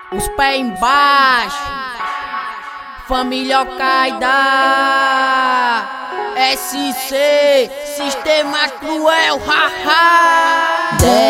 Os pés embaixo, família Al-Qaeda, SC, sistema cruel, haha.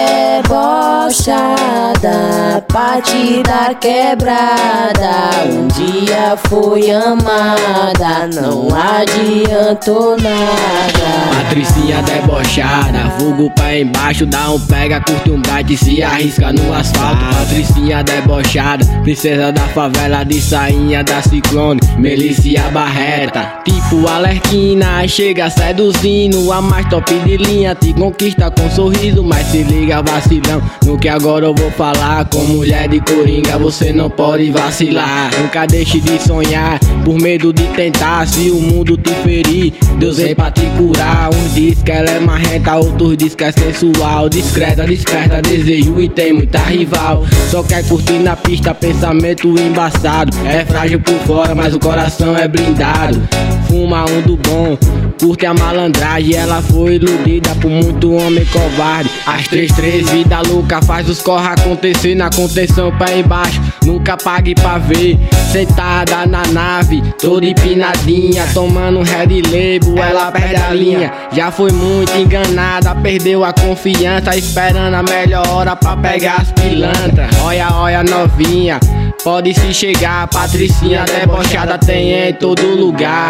Debochada, partida quebrada, um dia foi amada, não adiantou nada. Patricinha debochada, vulgo pé embaixo, dá um pega, curte um bate e se arrisca no asfalto. Patricinha debochada, princesa da favela de sainha da Ciclone, Melícia Barreta, tipo Alerquina, chega seduzindo, a mais top de linha, te conquista com sorriso, mas se liga vacilão, no que agora eu vou falar. Com mulher de coringa você não pode vacilar, nunca deixe de sonhar, por medo de tentar. Se o mundo te ferir, Deus vem pra te curar. Uns diz que ela é marrenta, outros diz que é sensual, discreta, desperta desejo e tem muita rival. Só quer curtir na pista, pensamento embaçado, é frágil por fora, mas o coração é blindado. Fuma um do bom, curte a malandragem, ela foi iludida por muito homem covarde. As 3-3, vida louca, faz os corra acontecer. Na contenção pé embaixo, nunca pague pra ver. Sentada na nave, toda empinadinha, tomando Red Label, ela perde a linha. Já foi muito enganada, perdeu a confiança, esperando a melhor hora pra pegar as pilantras. Olha, olha novinha, pode se chegar, Patricinha debochada tem em todo lugar.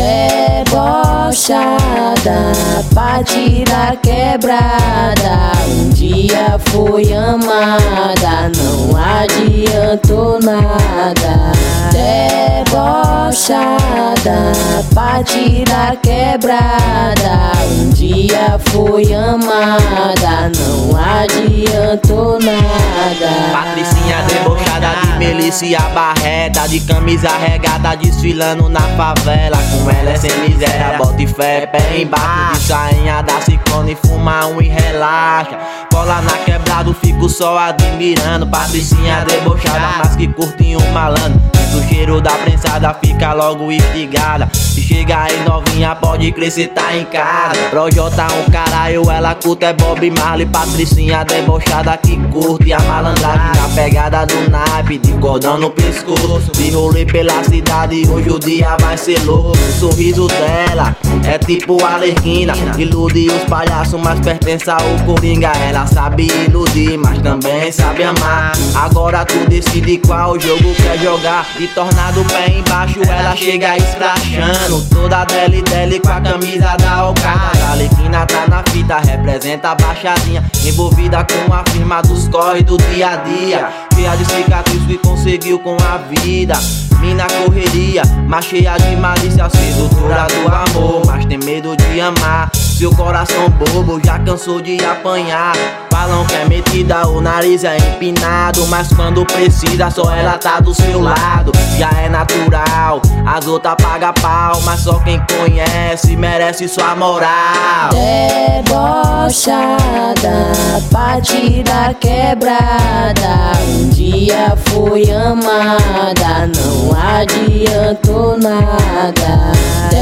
Debochada, partida quebrada, um dia foi amada, não adiantou nada. Debochada, partida quebrada, um dia foi amada, não adiantou nada. Patricinha debochada de Melícia Barreta, de camisa regata, desfilando na favela. Com ela é sem miséria, bota e fé, pé embaixo, de sainha da Ciclone, fuma um e relaxa. Cola na quebrada, fico só admirando. Patricinha debochada, mas que curte um malandro. O cheiro da prensada fica logo instigada. Se chega aí novinha, pode crescer, tá em casa. Projota um caralho, ela curta é Bob Marley. Patricinha debochada que curte a malandragem, na pegada do naipe, de cordão no pescoço. De rolê pela cidade, hoje o dia vai ser louco. O sorriso dela é tipo Alerquina, ilude os palhaços, mas pertence ao Coringa. Ela sabe iludir, mas também sabe amar. Agora tu decide qual jogo quer jogar. De tornado pé embaixo, ela chega escrachando, toda dele com a camisa da Al-Qaeda. A Alerquina tá na fita, representa a baixadinha, envolvida com a firma dos corre do dia a dia. Cheia de cicatriz que conseguiu com a vida. Mina correria, mas cheia de malícia, sedutora do amor, mas tem medo de amar. Seu coração bobo já cansou de apanhar. Falam que é metida, o nariz é empinado, mas quando precisa só ela tá do seu lado. Já é natural, as outras pagam pau, mas só quem conhece merece sua moral. Debochada, partida quebrada, um dia foi amada, não adiantou nada.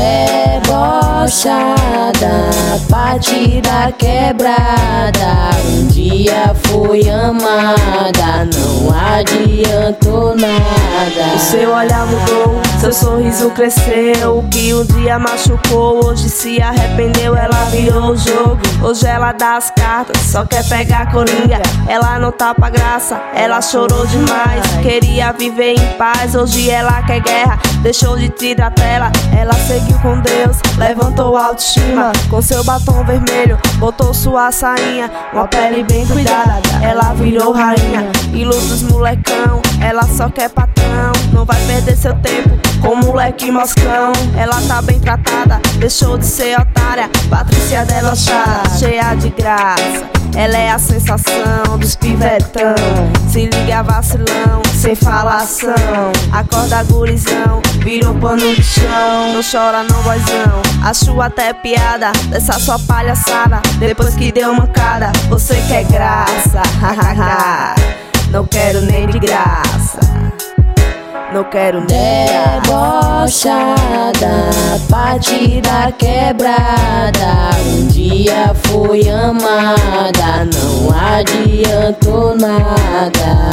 Debochada, partida quebrada, um dia foi amada, não adiantou nada. O seu olhar mudou, seu sorriso cresceu. O que um dia machucou, hoje se arrependeu. Ela virou o jogo, hoje ela dá as cartas, só quer pegar coringa. Ela não tá pra graça, ela chorou demais. Queria viver em paz, hoje ela quer guerra. Deixou de tirar tela, ela seguiu com Deus, levantou a autoestima. Com seu batom vermelho, botou sua sainha, uma pele bem cuidada, ela virou rainha. Iluda os molecão, ela só quer patrão. Não vai perder seu tempo com moleque moscão. Ela tá bem tratada, deixou de ser otária. Patrícia debochada, cheia de graça, ela é a sensação dos pivetão. Se liga vacilão, sem falação. Acorda gurizão, virou pano de chão. Não chora não, boizão, acho até piada dessa sua palhaçada. Depois que deu mancada, você quer graça. Não quero nem de graça, não quero nem debochada, parte da quebrada. Um dia foi amada, não adiantou nada.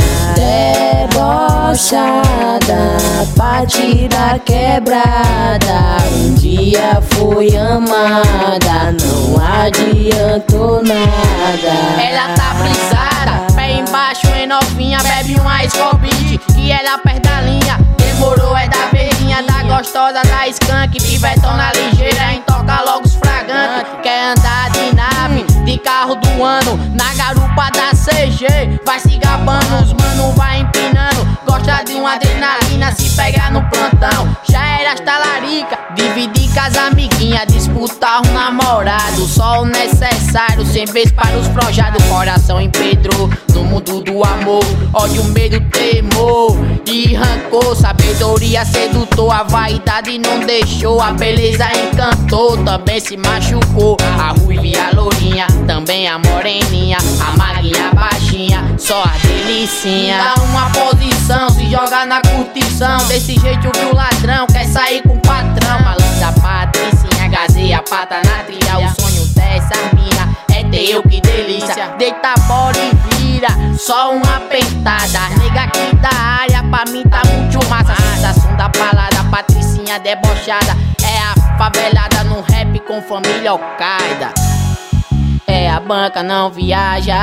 Debochada, parte da quebrada. Um dia foi amada, não adiantou nada. Ela tá brisada, pé embaixo em novinha, bebe uma Scobit e ela perde a linha. Demorou é da verdinha, da gostosa, da skunk, pivetona ligeira, toca logo os fragantes. Quer andar de nave, de carro do ano, na garupa da CG, vai se gabando, os mano vai empinando. Gosta de uma adrenalina, se pegar no plantão, já era as talarica, dividir com as amiguinhas, disputar um namorado, só o necessário, sem vez para os projados. Coração empedrou no mundo do amor, ódio, medo, temor e rancor. Sabedoria sedutor, a vaidade não deixou, a beleza encantou, também se machucou. A ruiva e a lourinha, também a moreninha, a maguinha baixinha, só a delicinha. Dá uma posição, se joga na curtição, desse jeito que o ladrão quer sair com o patrão. Malandra patricinha, gazeia, pata na trilha, o sonho dessa mina é ter eu, que delícia. Deita a bola e vira, só uma pentada. Nega aqui da área, pra mim tá muito massa. Sensação da balada, patricinha debochada, é a favelada no rap com família Al-Qaeda. É a banca não viaja,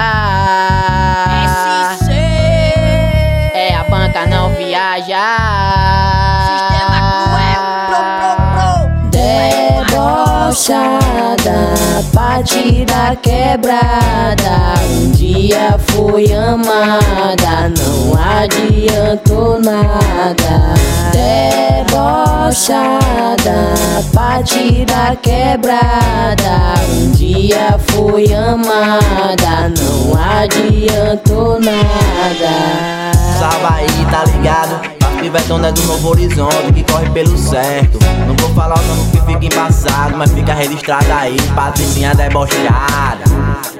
SC. É a banca não viaja. Sistema cruel, debochada, parte da quebrada. Um dia foi amada, não adiantou nada. Debochada, parte da quebrada. Um dia foi amada, não adiantou nada. Salva aí, tá ligado? As pivetona é do Novo Horizonte, que corre pelo certo. Não vou falar o nome que fica embaçado, mas fica registrado aí, patricinha debochada.